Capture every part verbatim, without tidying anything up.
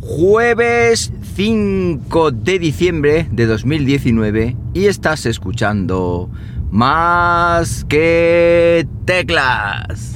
Jueves cinco de diciembre de dos mil diecinueve y estás escuchando Más que Teclas.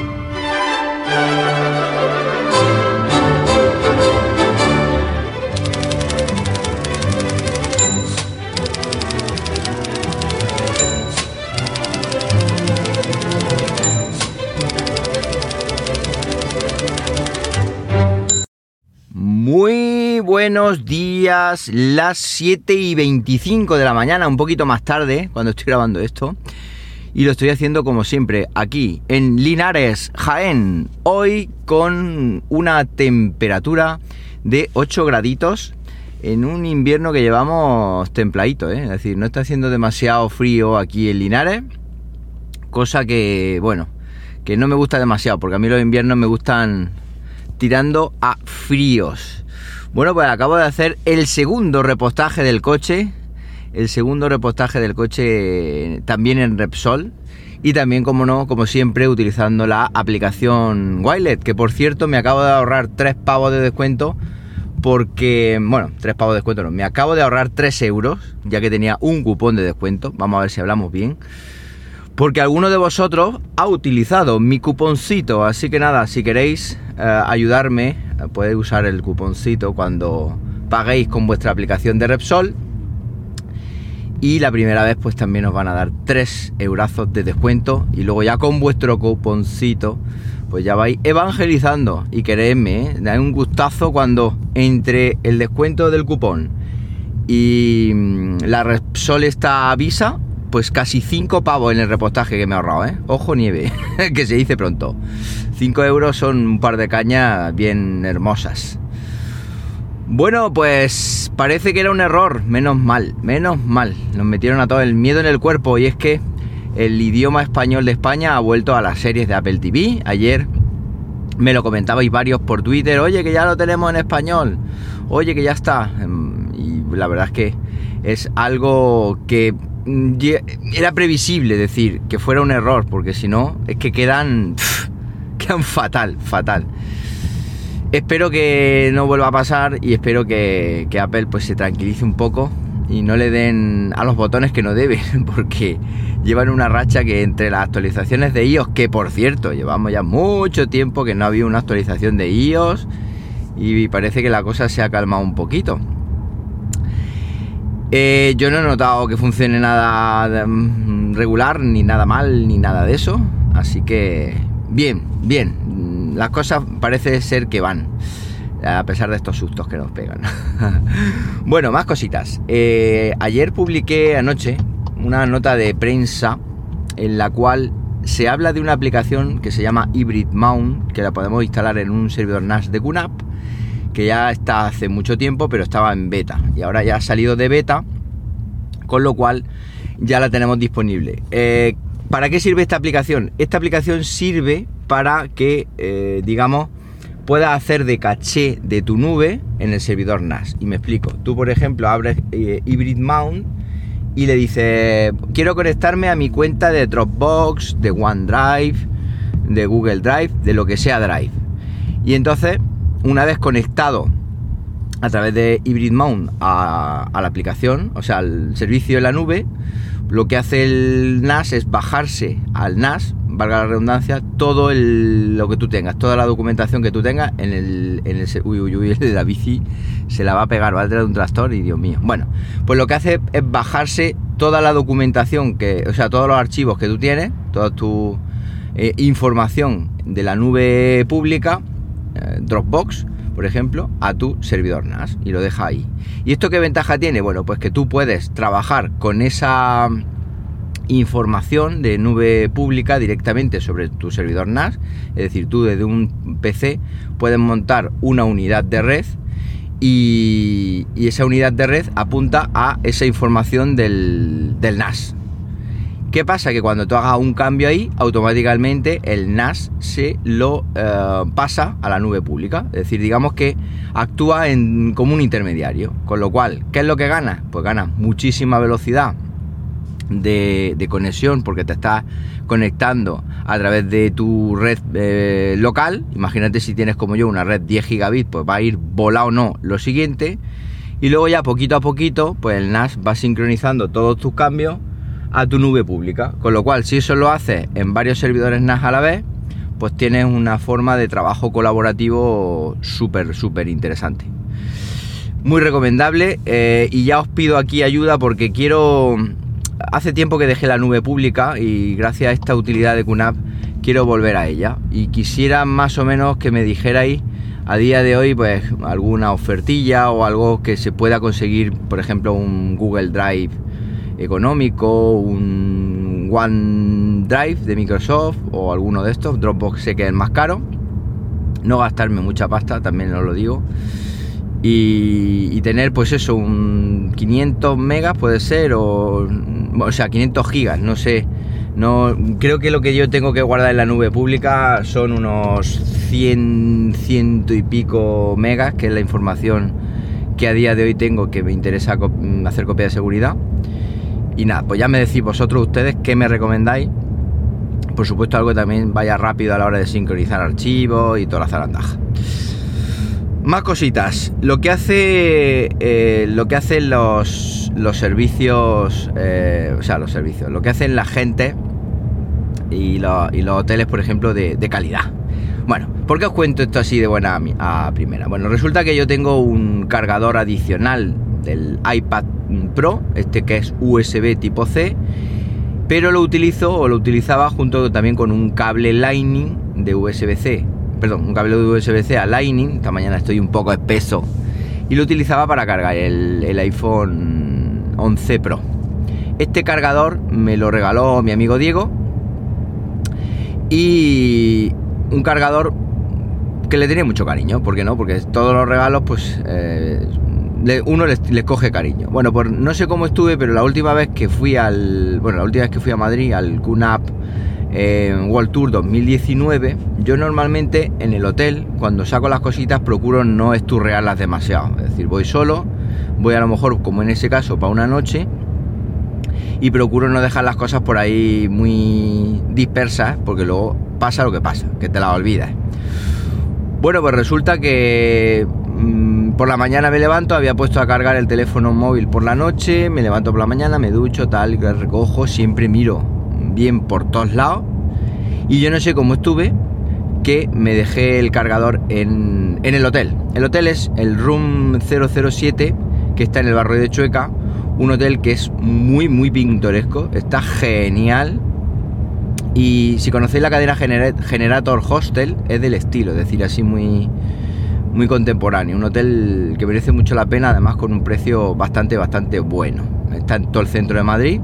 Muy buenos días, las siete y veinticinco de la mañana, un poquito más tarde cuando estoy grabando esto. Y lo estoy haciendo como siempre, aquí en Linares, Jaén. Hoy con una temperatura de ocho graditos en un invierno que llevamos templadito, ¿eh? Es decir, no está haciendo demasiado frío aquí en Linares. Cosa que, bueno, que no me gusta demasiado, porque a mí los inviernos me gustan tirando a fríos. Bueno, pues acabo de hacer el segundo repostaje del coche. El segundo repostaje del coche también en Repsol. Y también, como no, como siempre, utilizando la aplicación Wilet. Que por cierto, me acabo de ahorrar tres pavos de descuento. Porque, bueno, tres pavos de descuento no. Me acabo de ahorrar tres euros. Ya que tenía un cupón de descuento. Vamos a ver si hablamos bien. Porque alguno de vosotros ha utilizado mi cuponcito. Así que nada, si queréis eh, ayudarme, podéis usar el cuponcito cuando paguéis con vuestra aplicación de Repsol. Y la primera vez pues también os van a dar tres eurazos de descuento. Y luego ya con vuestro cuponcito pues ya vais evangelizando. Y creedme, ¿eh? Da un gustazo cuando entre el descuento del cupón y la Repsol esta Visa, pues casi cinco pavos en el repostaje que me he ahorrado, ¿eh? Ojo nieve, que se dice pronto. cinco euros son un par de cañas bien hermosas. Bueno, pues parece que era un error, menos mal, menos mal. Nos metieron a todo el miedo en el cuerpo y es que el idioma español de España ha vuelto a las series de Apple T V. Ayer me lo comentabais varios por Twitter, oye, que ya lo tenemos en español, oye, que ya está. Y la verdad es que es algo que era previsible, decir, que fuera un error, porque si no, es que quedan, pff, quedan fatal, fatal. Espero que no vuelva a pasar y espero que, que Apple pues se tranquilice un poco y no le den a los botones que no deben, porque llevan una racha que entre las actualizaciones de iOS, que por cierto, llevamos ya mucho tiempo que no había una actualización de iOS y parece que la cosa se ha calmado un poquito. Eh, yo no he notado que funcione nada regular, ni nada mal, ni nada de eso. Así que bien, bien. Las cosas parece ser que van, a pesar de estos sustos que nos pegan. Bueno, más cositas. Eh, ayer publiqué anoche una nota de prensa en la cual se habla de una aplicación que se llama Hybrid Mount, que la podemos instalar en un servidor N A S de QNAP, que ya está hace mucho tiempo, pero estaba en beta y ahora ya ha salido de beta, con lo cual ya la tenemos disponible. Eh, ¿Para qué sirve esta aplicación? Esta aplicación sirve para que, eh, digamos, puedas hacer de caché de tu nube en el servidor N A S. Y me explico. Tú, por ejemplo, abres eh, Hybrid Mount y le dices, quiero conectarme a mi cuenta de Dropbox, de OneDrive, de Google Drive, de lo que sea Drive. Y entonces, una vez conectado a través de Hybrid Mount a, a la aplicación, o sea, al servicio en la nube, lo que hace el N A S es bajarse al N A S, valga la redundancia, todo el, lo que tú tengas, toda la documentación que tú tengas en el, en el uy, uy, uy, el de la bici se la va a pegar, va a tener un tractor y Dios mío. Bueno, pues lo que hace es bajarse toda la documentación, que, o sea, todos los archivos que tú tienes, toda tu eh, información de la nube pública, Dropbox, por ejemplo, a tu servidor N A S y lo deja ahí. ¿Y esto qué ventaja tiene? Bueno, pues que tú puedes trabajar con esa información de nube pública directamente sobre tu servidor N A S, es decir, tú desde un P C puedes montar una unidad de red y, y esa unidad de red apunta a esa información del, del N A S. ¿Qué pasa? Que cuando tú hagas un cambio ahí, automáticamente el N A S se lo eh, pasa a la nube pública. Es decir, digamos que actúa en, como un intermediario. Con lo cual, ¿qué es lo que gana? Pues gana muchísima velocidad de, de conexión, porque te estás conectando a través de tu red eh, local. Imagínate si tienes como yo una red diez gigabits, pues va a ir volado o no lo siguiente. Y luego ya poquito a poquito, pues el N A S va sincronizando todos tus cambios a tu nube pública. Con lo cual, si eso lo haces en varios servidores N A S a la vez, pues tienes una forma de trabajo colaborativo súper, súper interesante. Muy recomendable, eh, y ya os pido aquí ayuda porque quiero... Hace tiempo que dejé la nube pública y gracias a esta utilidad de QNAP quiero volver a ella. Y quisiera más o menos que me dijerais a día de hoy pues alguna ofertilla o algo que se pueda conseguir, por ejemplo un Google Drive económico, un OneDrive de Microsoft o alguno de estos. Dropbox sé que es más caro. No gastarme mucha pasta, también os lo digo. Y, y tener pues eso, un quinientos megas puede ser, o, o sea, quinientos gigas, no sé. No, creo que lo que yo tengo que guardar en la nube pública son unos cien, ciento y pico megas, que es la información que a día de hoy tengo, que me interesa hacer copia de seguridad. Y nada, pues ya me decís vosotros ustedes qué me recomendáis. Por supuesto, algo que también vaya rápido a la hora de sincronizar archivos y toda la zarandaja. Más cositas. Lo que hace eh, lo que hacen los los servicios, eh, o sea, los servicios, lo que hacen la gente y, lo, y los hoteles, por ejemplo, de, de calidad. Bueno, ¿por qué os cuento esto así de buena a, a primera? Bueno, resulta que yo tengo un cargador adicional del iPad Pro, este que es U S B tipo C, pero lo utilizo o lo utilizaba junto también con un cable Lightning de U S B C. Perdón, un cable de U S B C a Lightning. Esta mañana estoy un poco espeso. Y lo utilizaba para cargar el, el iPhone once Pro. Este cargador me lo regaló mi amigo Diego. Y un cargador que le tenía mucho cariño. ¿Por qué no? Porque todos los regalos, pues, eh, uno les, les coge cariño. Bueno, pues no sé cómo estuve, pero la última vez que fui al... Bueno, la última vez que fui a Madrid, al QNAP Eh, World Tour dos mil diecinueve, yo normalmente en el hotel, cuando saco las cositas, procuro no esturrearlas demasiado. Es decir, voy solo, voy a lo mejor, como en ese caso, para una noche, y procuro no dejar las cosas por ahí muy dispersas, porque luego pasa lo que pasa, que te las olvidas. Bueno, pues resulta que mmm, por la mañana me levanto, había puesto a cargar el teléfono móvil por la noche, me levanto por la mañana, me ducho, tal, que recojo, siempre miro bien por todos lados, y yo no sé cómo estuve que me dejé el cargador en, en el hotel. El hotel es el Room cero cero siete, que está en el barrio de Chueca, un hotel que es muy muy pintoresco, está genial, y si conocéis la cadena Gener- Generator Hostel, es del estilo, es decir, así muy muy contemporáneo, un hotel que merece mucho la pena, además con un precio bastante bastante bueno. Está en todo el centro de Madrid.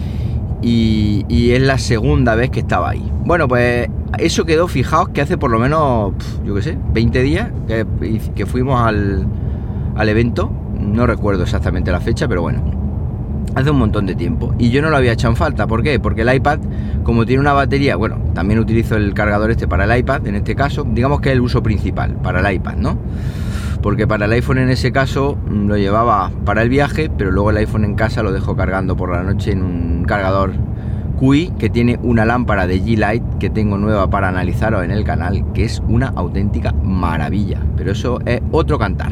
Y, y es la segunda vez que estaba ahí. Bueno, pues eso quedó, fijaos que hace por lo menos, yo qué sé, veinte días que, que fuimos al, al evento. No recuerdo exactamente la fecha, pero bueno, hace un montón de tiempo. Y yo no lo había echado en falta. ¿Por qué? Porque el iPad, como tiene una batería, bueno, también utilizo el cargador este para el iPad, en este caso, digamos que es el uso principal, para el iPad, ¿no? Porque para el iPhone en ese caso lo llevaba para el viaje, pero luego el iPhone en casa lo dejo cargando por la noche en un cargador Q I que tiene una lámpara de G-Lite que tengo nueva para analizaros en el canal, que es una auténtica maravilla, pero eso es otro cantar.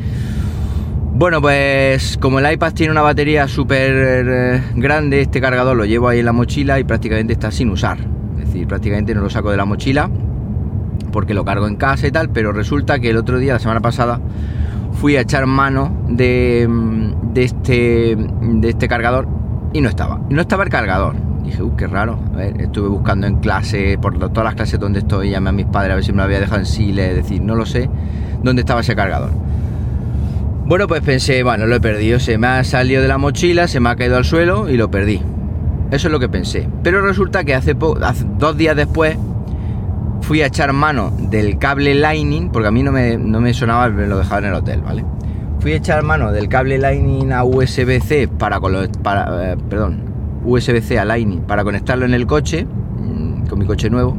Bueno, pues como el iPad tiene una batería súper grande, este cargador lo llevo ahí en la mochila y prácticamente está sin usar, es decir, prácticamente no lo saco de la mochila porque lo cargo en casa y tal, pero resulta que el otro día, la semana pasada, fui a echar mano de, de, este, de este cargador y no estaba. No estaba el cargador. Dije, uy, qué raro. A ver, estuve buscando en clase, por todas las clases donde estoy, llamé a mis padres a ver si me lo había dejado en Sile, es decir, no lo sé dónde estaba ese cargador. Bueno, pues pensé, bueno, lo he perdido, se me ha salido de la mochila, se me ha caído al suelo y lo perdí. Eso es lo que pensé. Pero resulta que hace, po- hace dos días después fui a echar mano del cable Lightning, porque a mí no me, no me sonaba, me lo dejaba en el hotel, ¿vale? Fui a echar mano del cable Lightning a U S B C para, para eh, perdón, U S B C a Lightning para conectarlo en el coche, mmm, con mi coche nuevo,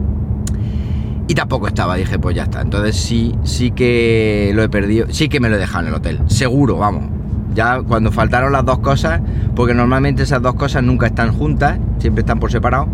y tampoco estaba. Dije, pues ya está. Entonces sí, sí que lo he perdido, sí que me lo he dejado en el hotel, seguro, vamos. Ya cuando faltaron las dos cosas, porque normalmente esas dos cosas nunca están juntas, siempre están por separado,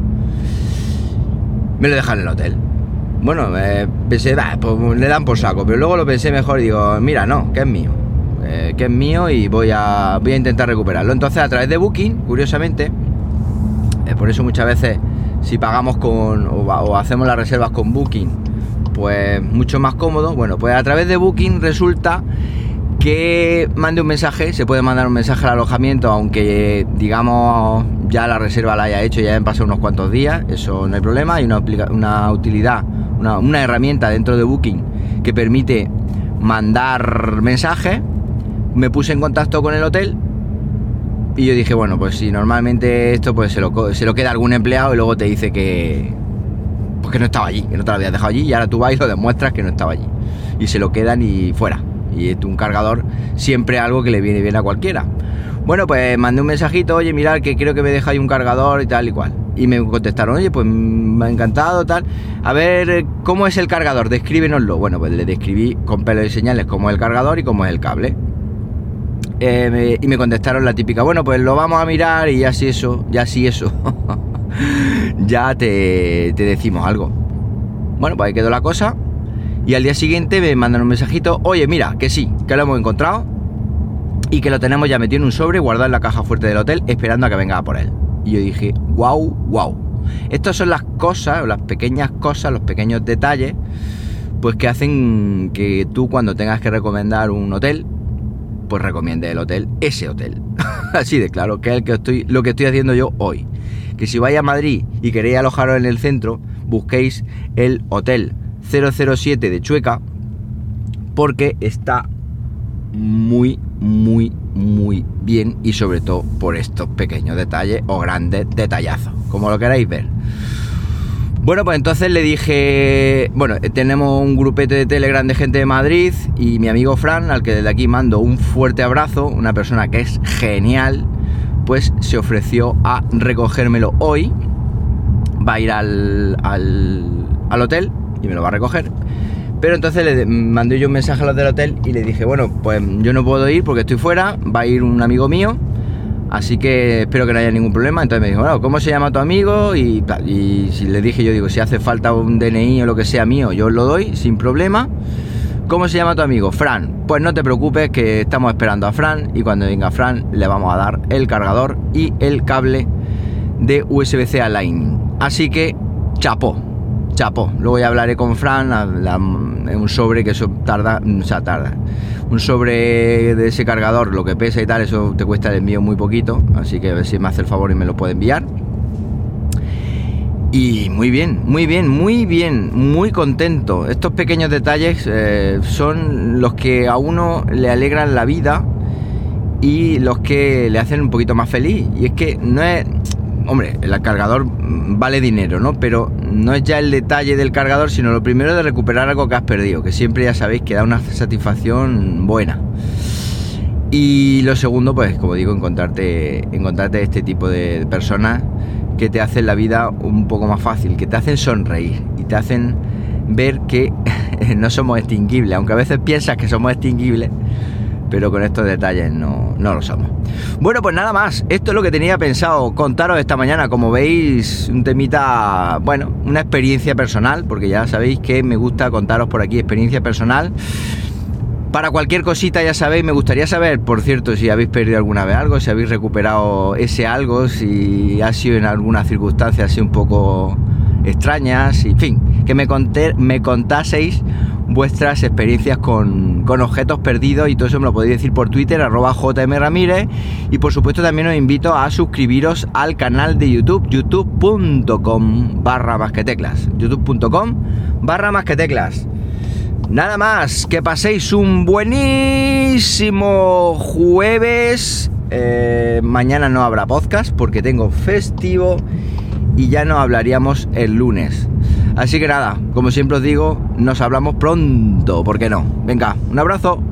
me lo dejan en el hotel. Bueno, eh, pensé, bah, pues le dan por saco, pero luego lo pensé mejor y digo, mira, no, que es mío, eh, que es mío y voy a, voy a intentar recuperarlo. Entonces, a través de Booking, curiosamente, eh, por eso muchas veces si pagamos con o, o hacemos las reservas con Booking, pues mucho más cómodo. Bueno, pues a través de Booking resulta que mande un mensaje, se puede mandar un mensaje al alojamiento, aunque digamos ya la reserva la haya hecho, ya han pasado unos cuantos días, eso no hay problema. Hay una, una utilidad, una, una herramienta dentro de Booking que permite mandar mensajes. Me puse en contacto con el hotel y yo dije, bueno, pues si normalmente esto pues se lo, se lo queda algún empleado y luego te dice que, pues que no estaba allí, que no te lo habías dejado allí, y ahora tú vas y lo demuestras que no estaba allí y se lo quedan y fuera. Y es un cargador siempre algo que le viene bien a cualquiera. Bueno, pues mandé un mensajito, oye, mirad que creo que me dejáis un cargador y tal y cual. Y me contestaron, oye, pues me ha encantado, tal. A ver, ¿cómo es el cargador? Descríbenoslo. Bueno, pues le describí con pelos y señales cómo es el cargador y cómo es el cable. Eh, me, y me contestaron la típica, bueno, pues lo vamos a mirar y ya si eso, ya si eso, ya te, te decimos algo. Bueno, pues ahí quedó la cosa. Y al día siguiente me mandan un mensajito, oye, mira, que sí, que lo hemos encontrado y que lo tenemos ya metido en un sobre, guardado en la caja fuerte del hotel, esperando a que venga por él. Y yo dije, wow, wow. Estas son las cosas, las pequeñas cosas, los pequeños detalles, pues que hacen que tú cuando tengas que recomendar un hotel, pues recomiende el hotel, ese hotel. Así de claro, que es el que estoy, lo que estoy haciendo yo hoy. Que si vais a Madrid y queréis alojaros en el centro, busquéis el hotel cero cero siete de Chueca, porque está muy, muy, muy bien, y sobre todo por estos pequeños detalles o grandes detallazos, como lo queráis ver. Bueno, pues entonces le dije, bueno, tenemos un grupete de Telegram de gente de Madrid y mi amigo Fran, al que desde aquí mando un fuerte abrazo, una persona que es genial, pues se ofreció a recogérmelo hoy. Va a ir al, al, al hotel y me lo va a recoger. Pero entonces le mandé yo un mensaje a los del hotel y le dije, bueno, pues yo no puedo ir porque estoy fuera, va a ir un amigo mío, así que espero que no haya ningún problema. Entonces me dijo, bueno, ¿cómo se llama tu amigo? Y, y si le dije, yo digo, si hace falta un D N I o lo que sea mío, yo os lo doy sin problema. ¿Cómo se llama tu amigo? Fran. Pues no te preocupes, que estamos esperando a Fran, y cuando venga Fran le vamos a dar el cargador y el cable de U S B C a Lightning. Así que chapó. Chapó. Luego ya hablaré con Fran, la, la, un sobre que eso tarda, o sea, tarda. Un sobre de ese cargador, lo que pesa y tal, eso te cuesta el envío muy poquito, así que a ver si me hace el favor y me lo puede enviar. Y muy bien, muy bien, muy bien, muy contento. Estos pequeños detalles eh, son los que a uno le alegran la vida y los que le hacen un poquito más feliz. Y es que no es... Hombre, el cargador vale dinero, ¿no? Pero no es ya el detalle del cargador, sino lo primero de recuperar algo que has perdido, que siempre ya sabéis que da una satisfacción buena. Y lo segundo, pues como digo, encontrarte, encontrarte este tipo de personas que te hacen la vida un poco más fácil, que te hacen sonreír y te hacen ver que no somos extinguibles, aunque a veces piensas que somos extinguibles, pero con estos detalles no, no lo somos. Bueno, pues nada más, esto es lo que tenía pensado contaros esta mañana. Como veis, un temita, bueno, una experiencia personal, porque ya sabéis que me gusta contaros por aquí experiencia personal. Para cualquier cosita, ya sabéis, me gustaría saber, por cierto, si habéis perdido alguna vez algo, si habéis recuperado ese algo, si ha sido en alguna circunstancia así un poco extrañas, en fin, que me, conté, me contaseis vuestras experiencias con, con objetos perdidos, y todo eso me lo podéis decir por Twitter, arroba jmramírez, y por supuesto también os invito a suscribiros al canal de YouTube, youtube.com barra más que teclas, youtube.com barra más que teclas. Nada más, que paséis un buenísimo jueves. Eh, mañana no habrá podcast porque tengo festivo y ya no hablaríamos el lunes. Así que nada, como siempre os digo, nos hablamos pronto, ¿por qué no? Venga, un abrazo.